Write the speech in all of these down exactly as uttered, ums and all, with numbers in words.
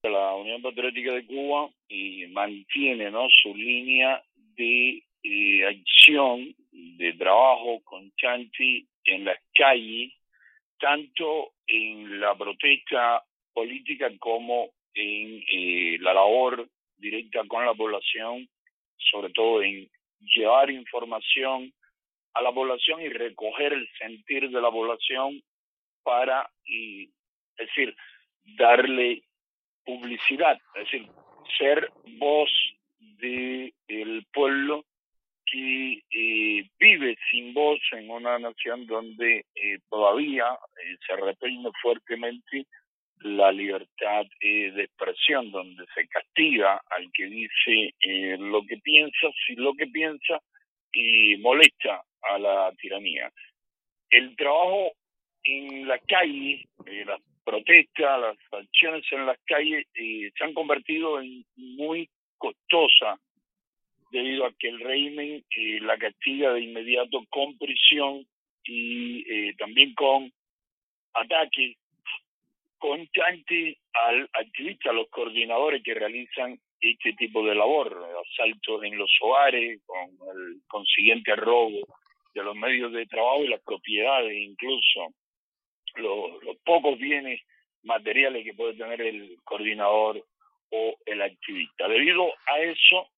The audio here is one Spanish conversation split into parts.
La Unión Patriótica de Cuba y mantiene, ¿no?, su línea de eh, acción, de trabajo constante en las calles, tanto en la protesta política como en eh, la labor directa con la población, sobre todo en llevar información a la población y recoger el sentir de la población para, y, es decir, darle publicidad, es decir, ser voz del pueblo que eh, vive sin voz en una nación donde eh, todavía eh, se reprime fuertemente la libertad eh, de expresión, donde se castiga al que dice eh, lo que piensa, si lo que piensa y molesta a la tiranía. El trabajo en la calle, eh, las protestas, las acciones en las calles eh, se han convertido en muy costosas debido a que el régimen eh, la castiga de inmediato con prisión y eh, también con ataques constantes al activista, a los coordinadores que realizan este tipo de labor, asaltos en los hogares, con el consiguiente robo de los medios de trabajo y las propiedades, incluso los, los pocos bienes materiales que puede tener el coordinador o el activista. Debido a eso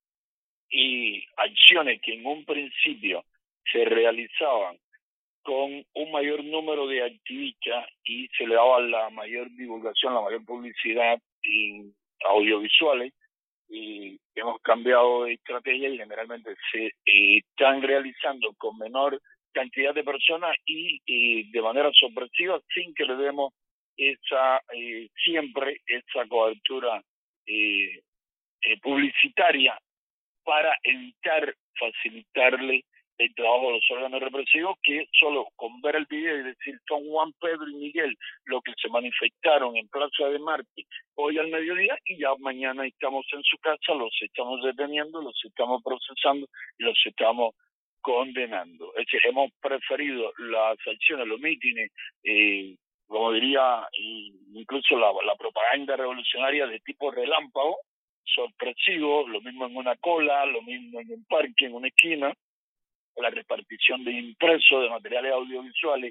y acciones que en un principio se realizaban con un mayor número de activistas y se le daba la mayor divulgación, la mayor publicidad en audiovisuales, y hemos cambiado de estrategia y generalmente se eh, están realizando con menor cantidad de personas y eh, de manera sorpresiva, sin que le demos esa eh, siempre esa cobertura eh, eh, publicitaria para evitar facilitarle el trabajo a los órganos represivos, que solo con ver el video y decir son Juan, Pedro y Miguel los que se manifestaron en Plaza de Marte hoy al mediodía, y ya mañana estamos en su casa, los estamos deteniendo, los estamos procesando y los estamos condenando. Es decir, hemos preferido las acciones, los mítines, eh, como diría, incluso la, la propaganda revolucionaria de tipo relámpago, sorpresivo, lo mismo en una cola, lo mismo en un parque, en una esquina, la repartición de impresos, de materiales audiovisuales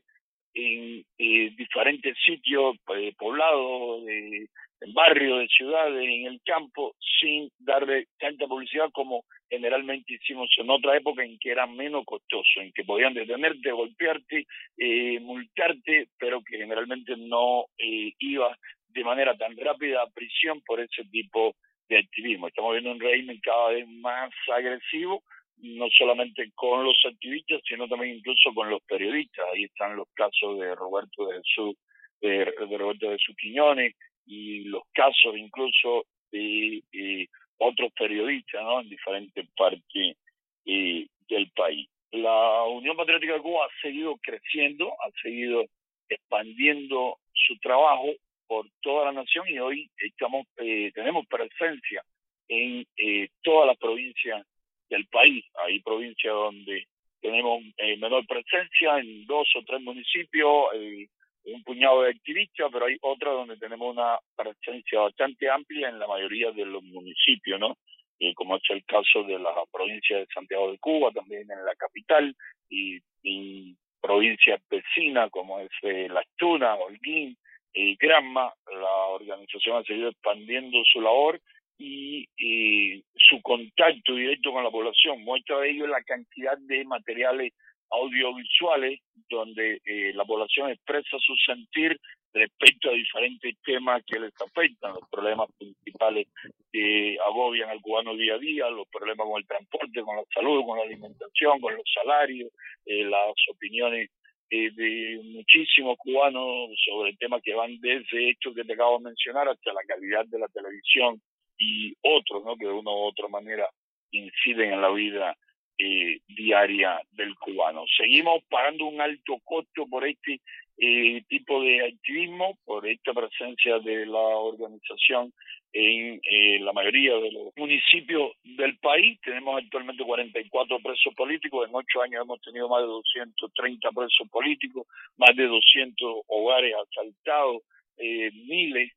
en eh, diferentes sitios, eh, poblados, de, en barrios, de ciudades, en el campo, sin darle tanta publicidad como generalmente hicimos en otra época, en que era menos costoso, en que podían detenerte, golpearte, eh, multarte, pero que generalmente no eh, iba de manera tan rápida a prisión por ese tipo de activismo. Estamos viendo un régimen cada vez más agresivo, no solamente con los activistas, sino también incluso con los periodistas. Ahí están los casos de Roberto de Jesús, de, de Roberto de Jesús Quiñones, y los casos incluso de eh, otros periodistas, ¿no?, en diferentes partes eh, del país. La Unión Patriótica de Cuba ha seguido creciendo, ha seguido expandiendo su trabajo por toda la nación, y hoy estamos eh, tenemos presencia en eh, todas las provincias del país. Hay provincias donde tenemos eh, menor presencia, en dos o tres municipios, eh, un puñado de activistas, pero hay otras donde tenemos una presencia bastante amplia en la mayoría de los municipios, ¿no? Eh, como es el caso de la provincia de Santiago de Cuba, también en la capital, y en provincias vecinas como es eh, Las Tunas, Holguín, eh, Granma. La organización ha seguido expandiendo su labor y, y su contacto directo con la población. Muestra de ello la cantidad de materiales audiovisuales donde eh, la población expresa su sentir respecto a diferentes temas que les afectan, los problemas principales que agobian al cubano día a día, los problemas con el transporte, con la salud, con la alimentación, con los salarios, eh, las opiniones eh, de muchísimos cubanos sobre temas que van desde estos que te acabo de mencionar hasta la calidad de la televisión y otros, ¿no?, que de una u otra manera inciden en la vida eh, diaria del cubano. Seguimos pagando un alto costo por este eh, tipo de activismo, por esta presencia de la organización en eh, la mayoría de los municipios del país. Tenemos actualmente cuarenta y cuatro presos políticos, en ocho años hemos tenido más de doscientos treinta presos políticos, más de doscientos hogares asaltados, eh, miles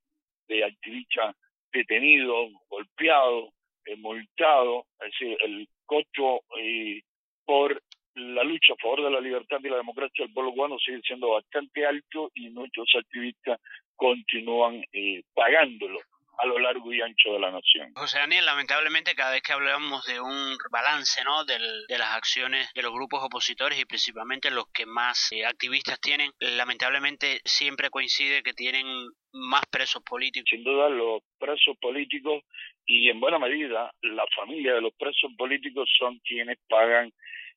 de activistas detenidos, golpeados, eh, multados. Es decir, el costo eh, por la lucha a favor de la libertad y la democracia del pueblo cubano sigue siendo bastante alto y nuestros activistas continúan eh, pagándolo a lo largo y ancho de la nación. José Daniel, lamentablemente cada vez que hablamos de un balance, ¿no?, del, de las acciones de los grupos opositores y principalmente los que más eh, activistas tienen, lamentablemente siempre coincide que tienen más presos políticos. Sin duda los presos políticos y en buena medida la familia de los presos políticos son quienes pagan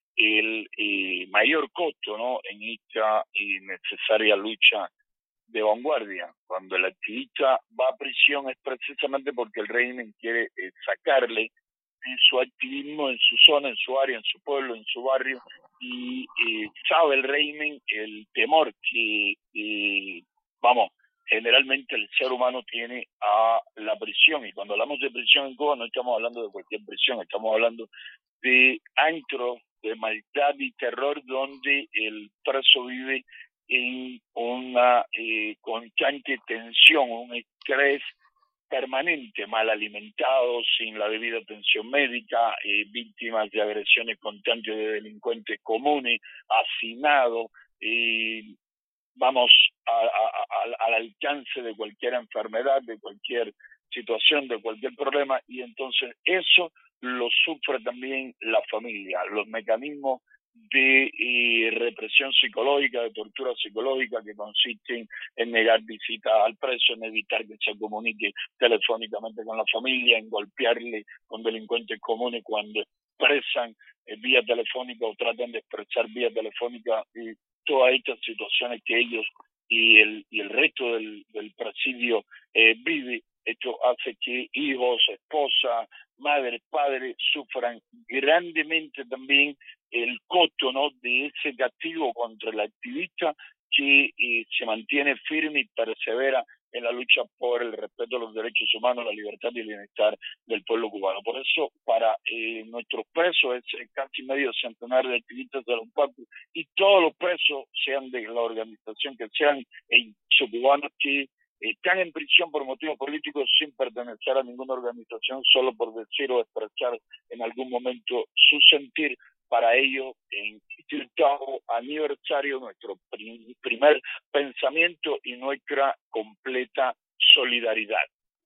el eh, mayor costo, ¿no?, en esta eh, necesaria lucha de vanguardia. Cuando el activista va a prisión es precisamente porque el régimen quiere eh, sacarle de su activismo en su zona, en su área, en su pueblo, en su barrio, y eh, sabe el régimen el temor que, eh, vamos, generalmente el ser humano tiene a la prisión. Y cuando hablamos de prisión en Cuba no estamos hablando de cualquier prisión, estamos hablando de antros de maldad y terror donde el preso vive en una eh, constante tensión, un estrés permanente, mal alimentado, sin la debida atención médica, eh, víctimas de agresiones constantes de delincuentes comunes, hacinados, eh, vamos a, a, a, al alcance de cualquier enfermedad, de cualquier situación, de cualquier problema, y entonces eso lo sufre también la familia. Los mecanismos de eh, represión psicológica, de tortura psicológica, que consisten en negar visitas al preso, en evitar que se comunique telefónicamente con la familia, en golpearle con delincuentes comunes cuando expresan eh, vía telefónica o tratan de expresar vía telefónica, y todas estas situaciones que ellos y el, y el resto del, del presidio eh, vive. Esto hace que hijos, esposa, madre, padre sufran grandemente también el costo, ¿no?, de ese castigo contra el activista que eh, se mantiene firme y persevera en la lucha por el respeto a los derechos humanos, la libertad y el bienestar del pueblo cubano. Por eso, para eh, nuestros presos, ese casi medio centenar de activistas de la UNPAC y todos los presos, sean de la organización que sean, e cubanos que están en prisión por motivos políticos sin pertenecer a ninguna organización, solo por decir o expresar en algún momento su sentir. Para ello, en este octavo aniversario, nuestro primer pensamiento y nuestra completa solidaridad.